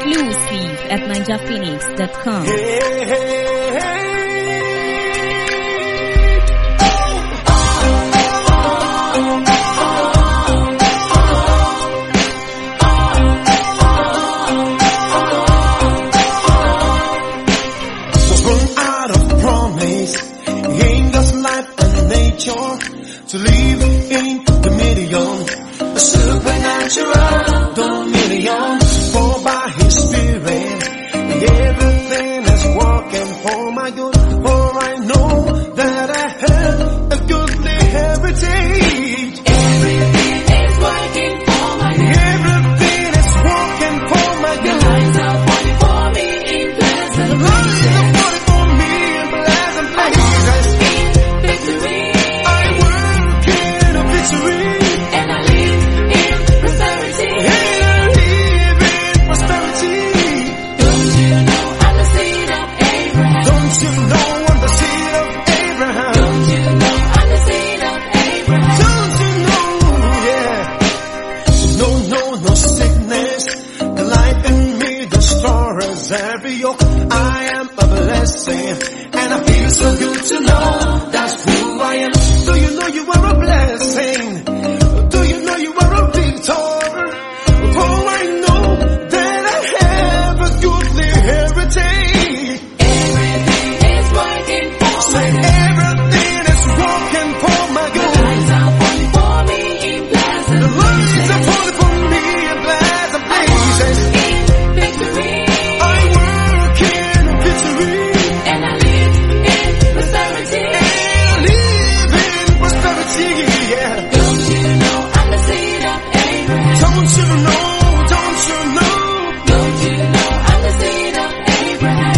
Exclusive at ninjaphoenix.com. Hey, hey, hey. To live in the million, a supernatural dominion, for by His Spirit, everything is working for my good. For I know that I have a goodly heritage. Everything is working for my good. Everything is working for my good. The lines are falling for me in pleasant places. The lines are falling for me in pleasant places. Victory. And I live in prosperity. And I live in prosperity. Don't you know I'm the seed of Abraham? Don't you know I'm the seed of Abraham? Don't you know I'm the seed of Abraham? Don't you know, yeah. No sickness. The life in me destroys every yoke. I am a blessing, and I feel so good to know that's who I am. Do you know you are a blessing? Do you know you are a victor? For I know that I have a goodly heritage. Everything is working for me. Everything is working for my good. The lines are falling for me in pleasant places. The lines are falling for me in pleasant places. In victory. I work in victory. And I live in prosperity. And I live in prosperity, yeah. Don't you know I'm the seed of Abraham? Don't you know? Don't you know? Don't you know I'm the seed of Abraham?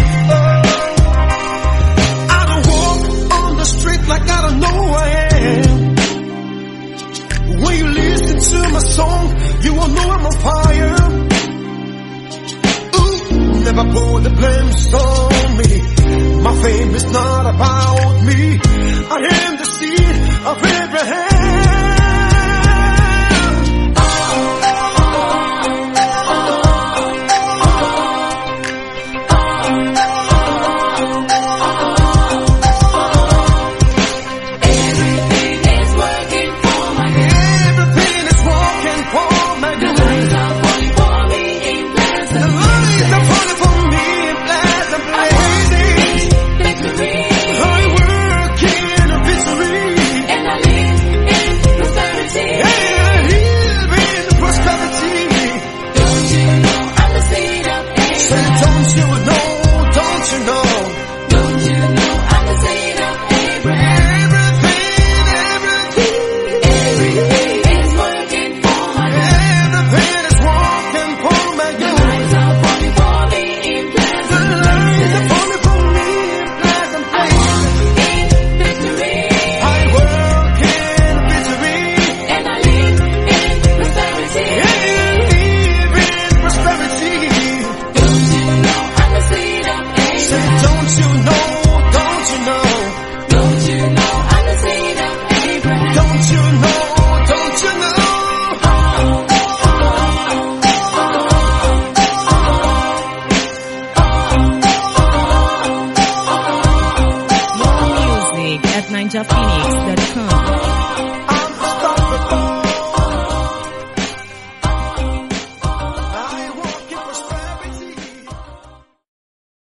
I don't walk on the street like I don't know who I am. When you listen to my song, you will know I'm on fire. Ooh, never put the blame on me. My fame is not about me. I am the seed of Abraham.